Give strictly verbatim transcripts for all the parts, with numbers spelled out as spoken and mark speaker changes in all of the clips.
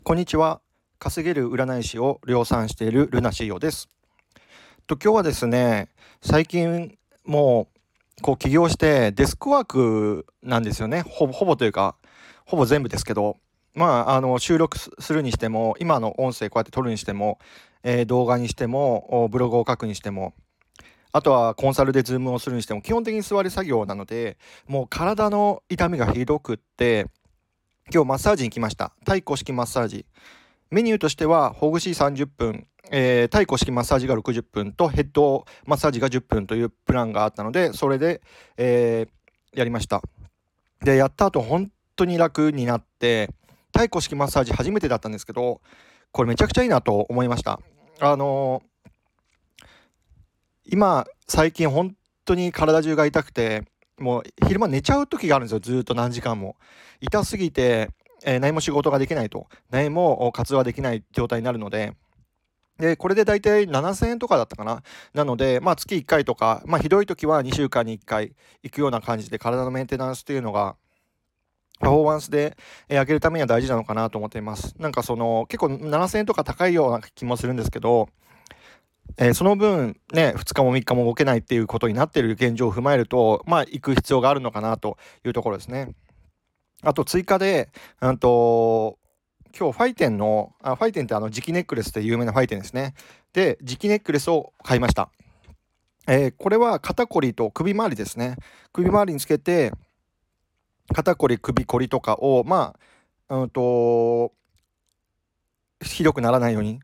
Speaker 1: こんにちは。稼げる占い師を量産しているルナシーヨです。と今日はですね、最近もうこう起業してデスクワークなんですよね。ほぼほぼというか、ほぼ全部ですけど、まああの収録するにしても、今の音声こうやって撮るにしても、えー動画にしても、おブログを書くにしても、あとはコンサルでズームをするにしても、基本的に座り作業なので、もう体の痛みがひどくって、今日マッサージに来ました。太鼓式マッサージ。メニューとしてはほぐしさんじゅっぷん、えー、太鼓式マッサージがろくじゅっぷんとヘッドマッサージがじゅっぷんというプランがあったので、それで、えーやりました。でやった後本当に楽になって、太鼓式マッサージ初めてだったんですけど、これめちゃくちゃいいなと思いました。あのー今最近本当に体中が痛くて、もう昼間寝ちゃう時があるんですよ。ずーっと何時間も痛すぎて、えー何も仕事ができないと、何も活動ができない状態になるので、で、これで大体ななせんえんとかだったかな。なので、まあ月いっかいとか、まあひどい時はにしゅうかんにいっかい行くような感じで、体のメンテナンスっていうのが、パフォーマンスでえー上げるためには大事なのかなと思っています。なんかその、結構ななせんえんとか高いような気もするんですけど、えーその分ね、ふつかもみっかも動けないっていうことになっている現状を踏まえると、まあ行く必要があるのかなというところですね。あと追加で、うんと、今日ファイテンの、あ、ファイテンってあの磁気ネックレスで有名なファイテンですね。で、磁気ネックレスを買いました。えーこれは肩こりと首周りですね。首周りにつけて、肩こり、首こりとかを、まあ、うんと、ひどくならないように、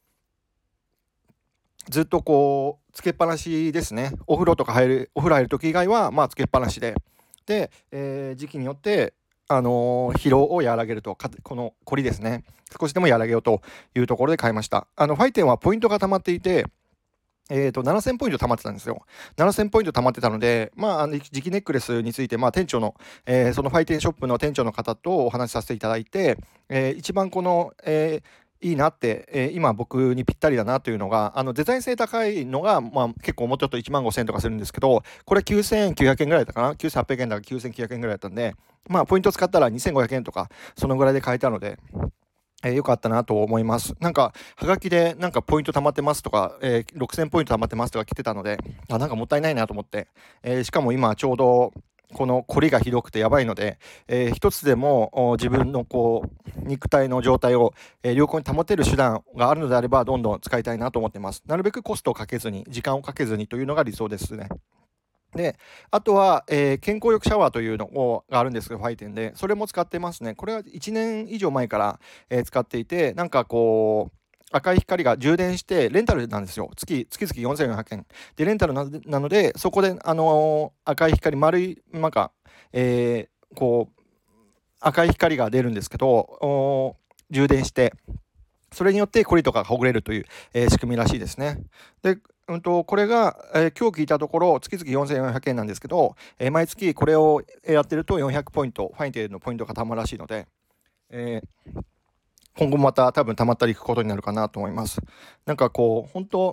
Speaker 1: ずっとこう、つけっぱなしですね。お風呂とか入る、お風呂入るとき以外は、まあ、つけっぱなしで。で、えー時期によって、あのー疲労を和らげると、かこのこりですね。少しでも和らげようというところで買いました。あの、ファイテンはポイントが溜まっていて、えーと、ななせんポイント貯まってたんですよ。ななせんポイント貯まってたので、まあ、あの、磁気ネックレスについて、まあ、店長の、えーそのファイテンショップの店長の方とお話しさせていただいて、えー一番この、えーいいなって、えー今僕にぴったりだなというのが、あのデザイン性高いのが、まあ、結構もうちょっといちまんごせんえんとかするんですけど、これきゅうせんきゅうひゃくえんぐらいだったかな、きゅうせんはっぴゃくえんだかきゅうせんきゅうひゃくえんぐらいだったんで、まあ、ポイント使ったらにせんごひゃくえんとか、そのぐらいで買えたので、えー、よかったなと思います。なんか、はがきで、なんかポイント貯まってますとか、えー、ろくせんポイント貯まってますとか来てたので、あ、なんかもったいないなと思って、えーしかも今ちょうど、この凝りがひどくてやばいので、えー一つでも自分のこう肉体の状態を、えー良好に保てる手段があるのであれば、どんどん使いたいなと思ってます。なるべくコストをかけずに、時間をかけずにというのが理想ですね。で、あとは、えー健康浴シャワーというのをがあるんですけど、ファイテンで、それも使ってますね。これはいちねん以上前から、えー使っていて、なんかこう、赤い光が充電してレンタルなんですよ。月、月々よんせんよんひゃくえん。で、レンタルななので、そこで、あのー赤い光、丸い、なんか、えーこう、赤い光が出るんですけど、充電して、それによってコリとかがほぐれるという、えー仕組みらしいですね。で、うんと、これが、えー今日聞いたところ、月々よんせんよんひゃくえんなんですけど、えー毎月これをやってるとよんひゃくポイント、ファインテールのポイントがたまるらしいので、えー今後また多分たまったりいくことになるかなと思います。なんかこう、本当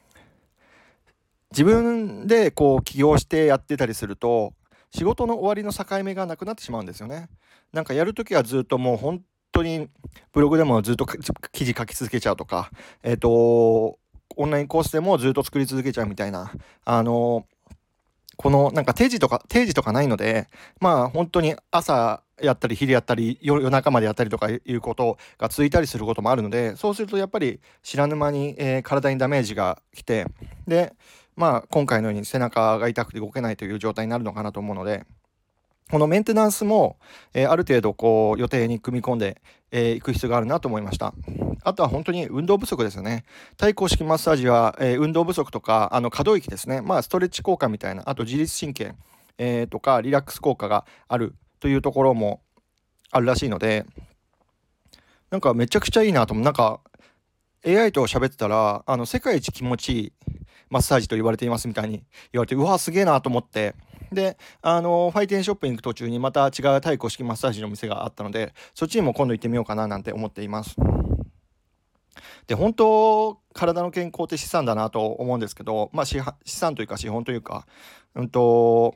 Speaker 1: 自分でこう起業してやってたりすると、仕事の終わりの境目がなくなってしまうんですよね。なんかやるときはずっともう本当にブログでもずっと記事書き続けちゃうとか、えっ、と、オンラインコースでもずっと作り続けちゃうみたいな、あの、このなんか定時とか、定時とかないので、まあ本当に朝やったり昼やったり夜夜中までやったりとかいうことが続いたりすることもあるので、そうするとやっぱり知らぬ間に、えー体にダメージが来て、で、まあ今回のように背中が痛くて動けないという状態になるのかなと思うので、このメンテナンスも、えーある程度こう予定に組み込んでい、えーく必要があるなと思いました。あとは本当に運動不足ですよね。太鼓式マッサージは、えー運動不足とか、あの可動域ですね、まあ、ストレッチ効果みたいな、あと自律神経、えーとかリラックス効果があるというところもあるらしいので、なんかめちゃくちゃいいなと思う。なんか エーアイ と喋ってたら、あの世界一気持ちいいマッサージと言われていますみたいに言われて、うわすげえなと思って、で、あのファイテンショップに行く途中にまた違う太鼓式マッサージの店があったので、そっちにも今度行ってみようかななんて思っています。で、本当体の健康って資産だなと思うんですけど、まあ資資産というか資本というか、うんと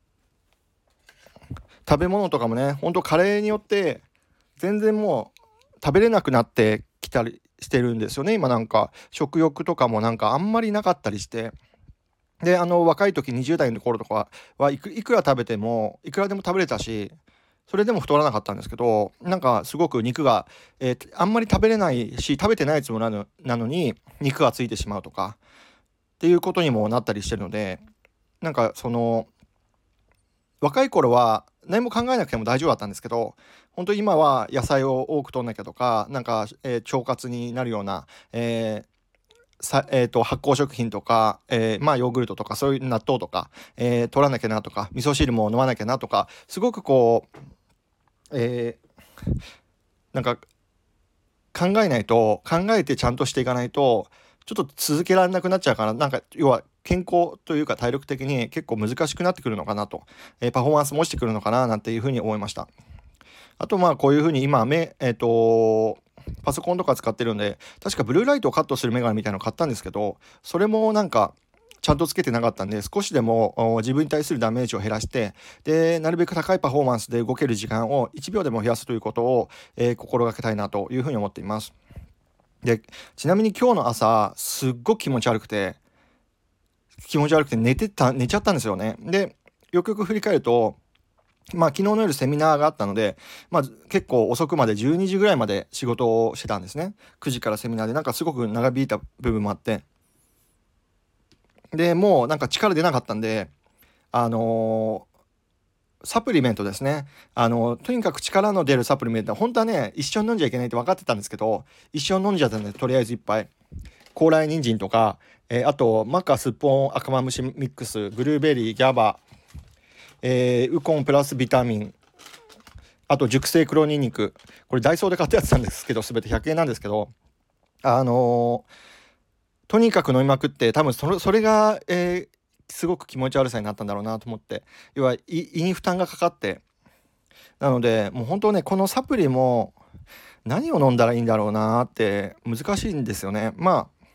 Speaker 1: 食べ物とかもね、本当加齢によって全然もう食べれなくなってきたりしてるんですよね。今なんか食欲とかもなんかあんまりなかったりして。で、あの若い時にじゅう代の頃とかはいくいくら食べてもいくらでも食べれたし、それでも太らなかったんですけど、なんかすごく肉が、えーあんまり食べれないし、食べてないつもりなのなのに肉がついてしまうとかっていうことにもなったりしてるので、なんかその若い頃は何も考えなくても大丈夫だったんですけど、本当に今は野菜を多く摂んなきゃとか、なんか、えー腸活になるような、えーさえーと発酵食品とか、えーまあヨーグルトとかそういう納豆とか、えー取らなきゃなとか、味噌汁も飲まなきゃなとか、すごくこう、えーなんか考えないと考えてちゃんとしていかないとちょっと続けられなくなっちゃうかな。なんか要は健康というか体力的に結構難しくなってくるのかなと、えーパフォーマンスも落ちてくるのかななんていうふうに思いました。あとまあこういうふうに今目えっ、とパソコンとか使ってるんで、確かブルーライトをカットするメガネみたいなの買ったんですけど、それもなんかちゃんとつけてなかったんで、少しでもお自分に対するダメージを減らして、でなるべく高いパフォーマンスで動ける時間をいちびょうでも増やすということを、えー心がけたいなというふうに思っています。で、ちなみに今日の朝すっごく気持ち悪くて気持ち悪くて寝てた寝ちゃったんですよね。で、よくよく振り返ると、まあ昨日の夜セミナーがあったので、まあ結構遅くまでじゅうにじぐらいまで仕事をしてたんですね。くじからセミナーで、なんかすごく長引いた部分もあって、でもうなんか力出なかったんで、あのーサプリメントですね。あのとにかく力の出るサプリメントは本当はね一緒に飲んじゃいけないって分かってたんですけど、一緒に飲んじゃったんで、とりあえず一杯高麗人参とか、えーあとマカスッポン赤マムシミックス、ブルーベリー、ギャバ、えーウコンプラスビタミン、あと熟成黒ニンニク、これダイソーで買ったやつなんですけど、全てひゃくえんなんですけど、あのーとにかく飲みまくって、多分それそれが、えーすごく気持ち悪さになったんだろうなと思って、要は胃胃に負担がかかって、なのでもう本当ね、このサプリも何を飲んだらいいんだろうなって難しいんですよね。まあ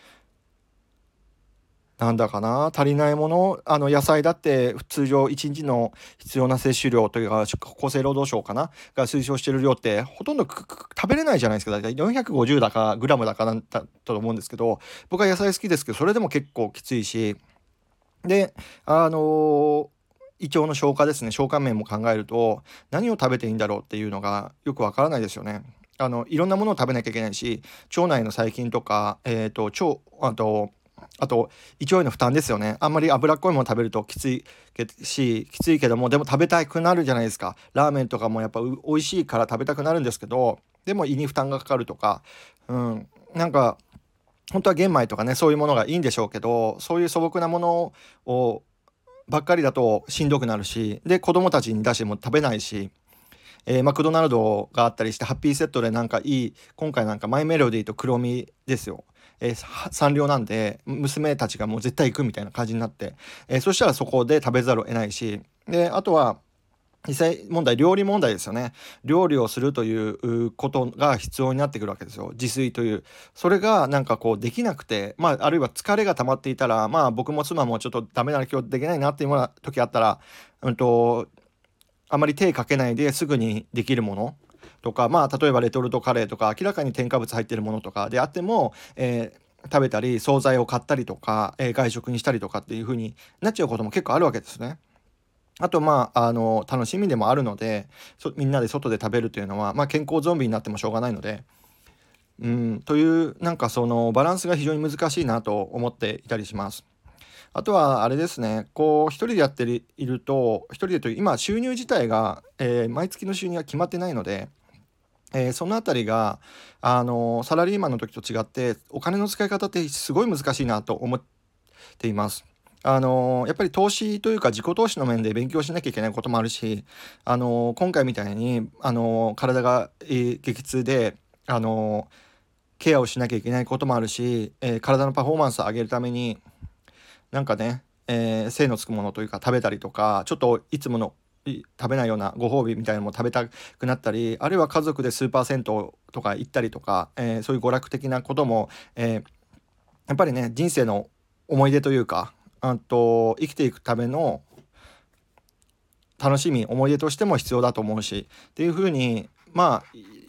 Speaker 1: なんだかな、足りないもの、あの野菜だって通常いちにちの必要な摂取量というか、厚生労働省かなが推奨している量ってほとんどくく食べれないじゃないですか。大体よんひゃくごじゅうだかグラムだかなんだと思うんですけど、僕は野菜好きですけど、それでも結構きついし、であのー胃腸の消化ですね、消化面も考えると何を食べていいんだろうっていうのがよくわからないですよね。あのいろんなものを食べなきゃいけないし、腸内の細菌とか、えーと腸あとあと胃腸への負担ですよね。あんまり脂っこいもの食べるときついけしきついけども、でも食べたくなるじゃないですか。ラーメンとかもやっぱう美味しいから食べたくなるんですけど、でも胃に負担がかかるとか、うん、なんか本当は玄米とかね、そういうものがいいんでしょうけど、そういう素朴なものをばっかりだとしんどくなるし、で子供たちに出しても食べないし、えーマクドナルドがあったりして、ハッピーセットでなんかいい、今回なんかマイメロディーと黒みですよ、えーさサンリオなんで娘たちがもう絶対行くみたいな感じになって、えーそしたらそこで食べざるを得ないし、であとは実際問題、料理問題ですよね。料理をするということが必要になってくるわけですよ。自炊という。それがなんかこうできなくて、まあ、あるいは疲れが溜まっていたら、まあ僕も妻もちょっとダメな今日できないなっていうような時あったら、うんと、あまり手かけないですぐにできるものとか、まあ例えばレトルトカレーとか明らかに添加物入ってるものとかであっても、えー食べたり惣菜を買ったりとか、えー外食にしたりとかっていう風になっちゃうことも結構あるわけですね。あとまあ、あの楽しみでもあるので、そみんなで外で食べるというのは、まあ、健康ゾンビになってもしょうがないので、うん、というなんかそのバランスが非常に難しいなと思っていたりします。あとはあれですね、こう一人でやっていると、一人でという今収入自体が、えー毎月の収入が決まってないので、えーそのあたりがあのサラリーマンの時と違ってお金の使い方ってすごい難しいなと思っています。あのやっぱり投資というか自己投資の面で勉強しなきゃいけないこともあるし、あの今回みたいに、あの体が、えー激痛で、あのケアをしなきゃいけないこともあるし、えー体のパフォーマンスを上げるためになんかね、えー精のつくものというか食べたりとか、ちょっといつものい食べないようなご褒美みたいなのも食べたくなったり、あるいは家族でスーパー銭湯とか行ったりとか、えーそういう娯楽的なことも、えーやっぱりね人生の思い出というか、あと生きていくための楽しみ思い出としても必要だと思うしっていうふうに、まあ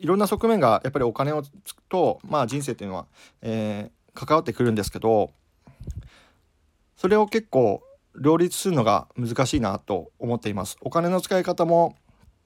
Speaker 1: いろんな側面がやっぱりお金をつくと、まあ、人生っていうのは、えー関わってくるんですけど、それを結構両立するのが難しいなと思っています。お金の使い方も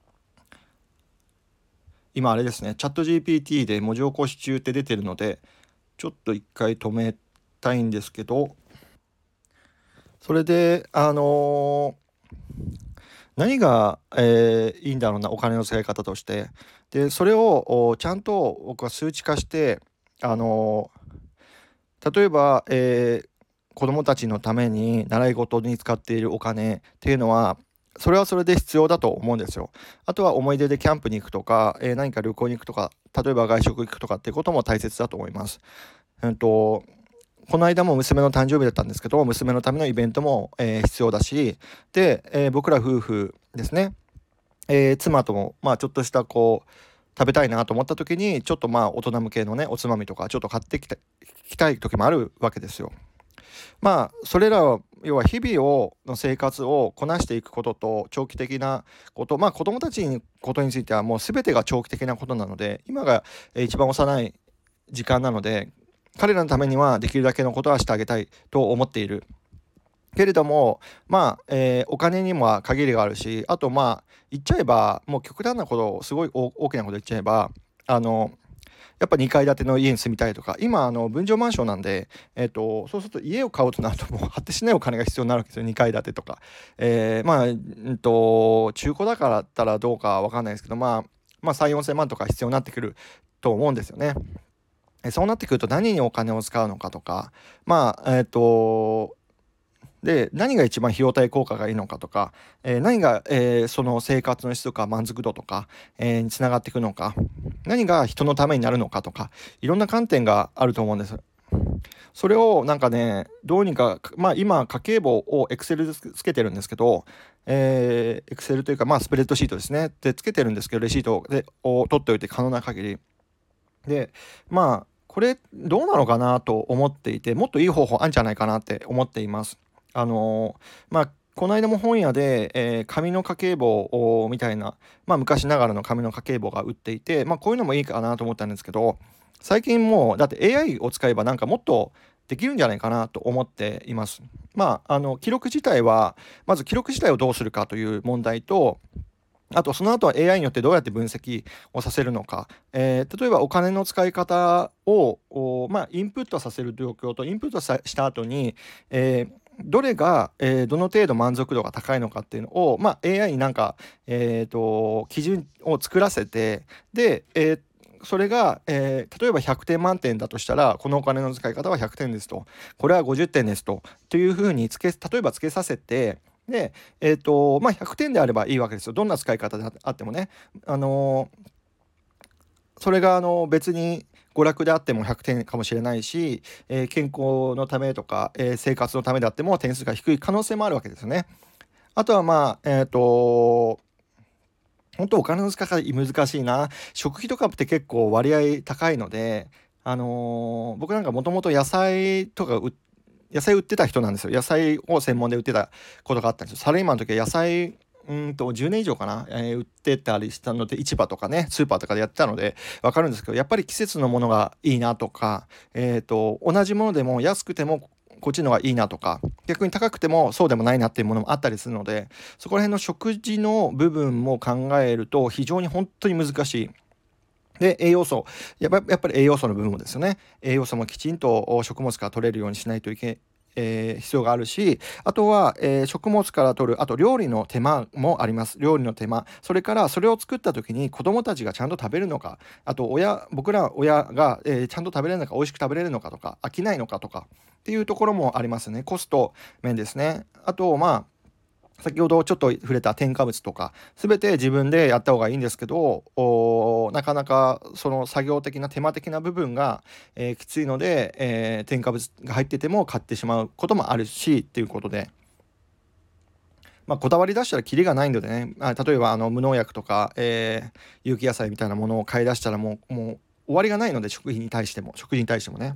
Speaker 1: 今あれですね、チャット ジーピーティー で文字起こし中って出てるので、ちょっと一回止めたいんですけど、それであのー何が、えーいいんだろうな、お金の使い方として。でそれをおちゃんと僕は数値化して、あのー例えば、えー子どもたちのために習い事に使っているお金っていうのは、それはそれで必要だと思うんですよ。あとは思い出でキャンプに行くとか、えー何か旅行に行くとか、例えば外食行くとかっていうことも大切だと思います。うんとこの間も娘の誕生日だったんですけど、娘のためのイベントも、えー必要だし、で、えー僕ら夫婦ですね、えー妻とも、まあ、ちょっとしたこう食べたいなと思った時に、ちょっとまあ大人向けのねおつまみとかちょっと買ってきたきたい時もあるわけですよ。まあそれらは要は日々をの生活をこなしていくことと、長期的なこと、まあ子どもたちのことについてはもう全てが長期的なことなので、今がえー一番幼い時間なので、彼らのためにはできるだけのことはしてあげたいと思っているけれども、まあ、えーお金にも限りがあるし、あとまあ言っちゃえばもう極端なことをすごい大大きなこと言っちゃえば、あのやっぱにかい建ての家に住みたいとか、今あの分譲マンションなんで、えー、とそうすると家を買うとなるともう果てしないお金が必要になるわけですよ。にかい建てとか、えーまあ、うんと中古だからだったらどうかわかんないですけど、まあまあさん、よんせんまんとか必要になってくると思うんですよね。えそうなってくると何にお金を使うのかとか、まあえっ、とで何が一番費用対効果がいいのかとか、えー何が、えーその生活の質とか満足度とか、えーにつながっていくのか、何が人のためになるのかとか、いろんな観点があると思うんです。それをなんかね、どうにか、まあ今家計簿を Excel でつけてるんですけど、えー、Excel というかまあスプレッドシートですね。でつけてるんですけど、レシートでを取っておいて可能な限り。で、まあこれどうなのかなと思っていて、もっといい方法あるんじゃないかなって思っています。あのーまあこの間も本屋で、えー紙の家計簿をみたいな、まあ、昔ながらの紙の家計簿が売っていて、まあ、こういうのもいいかなと思ったんですけど、最近もうだって エーアイ を使えばなんかもっとできるんじゃないかなと思っています。まあ、あの記録自体はまず記録自体をどうするかという問題と、あとその後は エーアイ によってどうやって分析をさせるのか、えー例えばお金の使い方をおまあ、インプットさせる状況と、インプットさした後に、えーどれが、えーどの程度満足度が高いのかっていうのを、まあ、エーアイ になんか、えーと基準を作らせて、で、えーそれが、えー例えばひゃくてん満点だとしたら、このお金の使い方はひゃくてんですと、これはごじゅってんですと、というふうにつけ例えばつけさせて、で、えーとまあ、ひゃくてんであればいいわけですよ。どんな使い方であってもね。あのーそれがあの別に娯楽であってもひゃくてんかもしれないし、えー健康のためとか、えー生活のためであっても点数が低い可能性もあるわけですよね。あとはまあ、えっ、と本当お金の使い方難しいな。食費とかって結構割合高いので、あのー僕なんかもともと野菜とか売っ野菜売ってた人なんですよ。野菜を専門で売ってたことがあったんですよ。サラリーマンの時は野菜うーんとじゅうねん以上かな、えー売ってたりしたので、市場とかねスーパーとかでやってたので分かるんですけど、やっぱり季節のものがいいなとか、えーと同じものでも安くてもこっちの方がいいなとか、逆に高くてもそうでもないなっていうものもあったりするので、そこら辺の食事の部分も考えると非常に本当に難しい。で栄養素やっぱやっぱり栄養素の部分もですよね。栄養素もきちんと食物から取れるようにしないといけえー必要があるし、あとは、えー食物から取る、あと料理の手間もあります。料理の手間、それからそれを作った時に子どもたちがちゃんと食べるのか、あと親僕ら親が、えーちゃんと食べれるのか、美味しく食べれるのかとか、飽きないのかとかっていうところもありますね。コスト面ですね。あとまあ先ほどちょっと触れた添加物とか全て自分でやった方がいいんですけど、おなかなかその作業的な手間的な部分が、えーきついので、えー添加物が入ってても買ってしまうこともあるしっていうことで、まあ、こだわり出したらキリがないのでね、あ例えばあの無農薬とか、えー有機野菜みたいなものを買い出したらもう、もう終わりがないので、食品に対しても食事に対してもね。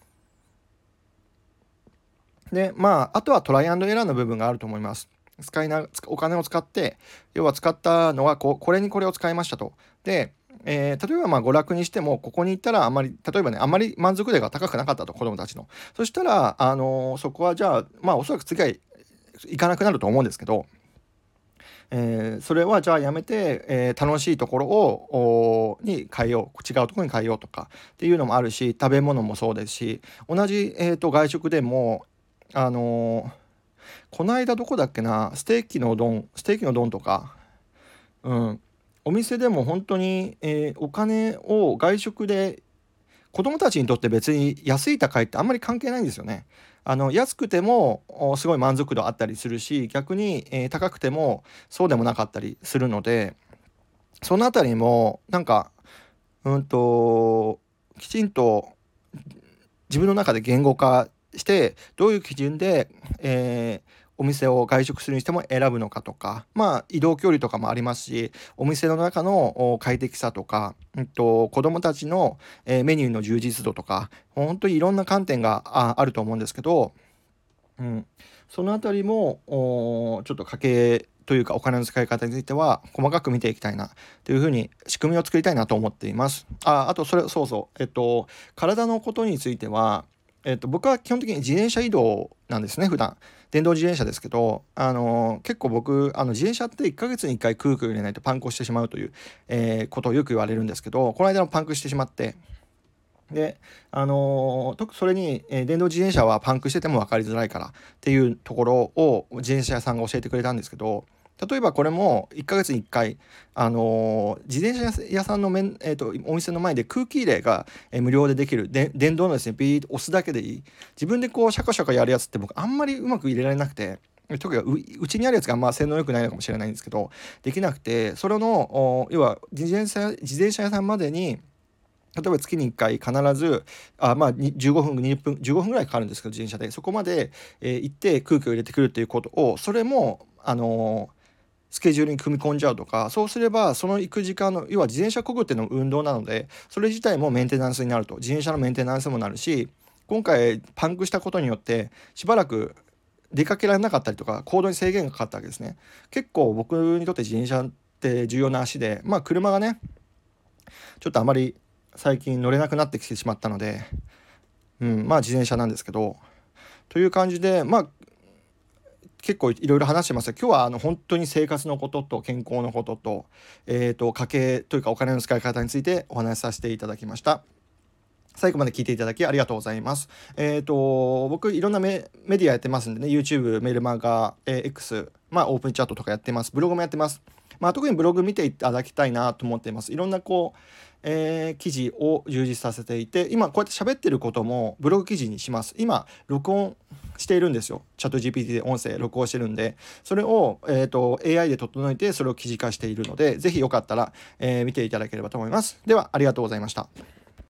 Speaker 1: でまああとはトライアンドエラーの部分があると思います。使いなお金を使って、要は使ったのはここれにこれを使いましたと。でえー、例えばまあ娯楽にしても、ここに行ったらあまり、例えばね、あまり満足度が高くなかったと、子どもたちの。そしたら、あのーそこはじゃあ、まあおそらく次は行かなくなると思うんですけど、えーそれはじゃあやめて、えー楽しいところをおに変えよう、違うところに変えようとかっていうのもあるし、食べ物もそうですし、同じ、えーと外食でも、あのーこの間どこだっけな、ステーキの丼ステーキの丼とか、うん、お店でも本当に、えーお金を外食で、子供たちにとって別に安い高いってあんまり関係ないんですよね。あの安くてもおすごい満足度あったりするし、逆に、えー高くてもそうでもなかったりするので、そのあたりもなんか、うんときちんと自分の中で言語化して、どういう基準で、えーお店を外食するにしても選ぶのかとか、まあ移動距離とかもありますし、お店の中のお快適さとか、うんと子どもたちの、えーメニューの充実度とか、本当にいろんな観点がああると思うんですけど、うん、そのあたりもおちょっと家計というかお金の使い方については細かく見ていきたいなというふうに、仕組みを作りたいなと思っています。あ、あとそれ、そうそう、えっと体のことについては、えっと、僕は基本的に自転車移動なんですね、普段。電動自転車ですけど、あの結構僕あの自転車っていっかげつにいっかい空気を入れないとパンクをしてしまうという、えーことをよく言われるんですけど、この間もパンクしてしまって、で、あのー、とそれに、えー電動自転車はパンクしてても分かりづらいからっていうところを自転車屋さんが教えてくれたんですけど、例えばこれもいっかげつにいっかい、あのー自転車屋さんのめん、えーと、お店の前で空気入れが、えー無料でできるで電動のですね、ビーッと押すだけでいい。自分でこうシャカシャカやるやつって僕あんまりうまく入れられなくて、特にううちにあるやつがまあ性能良くないのかもしれないんですけど、できなくて、それのお要は自転車自転車屋さんまでに、例えば月にいっかい必ず、あ、まあ、にじゅうごふん、にじゅっぷん、じゅうごふんぐらいかかるんですけど、自転車で。そこまで、えー行って空気を入れてくるっていうことを、それも、あのースケジュールに組み込んじゃうとか、そうすれば、その行く時間の、要は自転車漕ぐっていうのも運動なので、それ自体もメンテナンスになると。自転車のメンテナンスもなるし、今回パンクしたことによって、しばらく出かけられなかったりとか、行動に制限がかかったわけですね。結構僕にとって自転車って重要な足で、まあ車がね、ちょっとあまり最近乗れなくなってきてしまったので、うん、まあ自転車なんですけど、という感じで、まあ結構いろいろ話してますが、今日はあの本当に生活のことと健康のことと、えーと、家計というかお金の使い方についてお話しさせていただきました。最後まで聞いていただきありがとうございます。えっ、と、僕いろんなメ、メディアやってますんでね、YouTube、メルマガ、えー X、まあオープンチャットとかやってます。ブログもやってます。まあ特にブログ見ていただきたいなと思っています。いろんなこう、えー記事を充実させていて、今こうやって喋ってることもブログ記事にします。今、録音しているんですよ。チャット ジーピーティー で音声録音してるんで、それを、えーと、エーアイ で整えてそれを記事化しているので、ぜひよかったら、えー見ていただければと思います。では、ありがとうございました。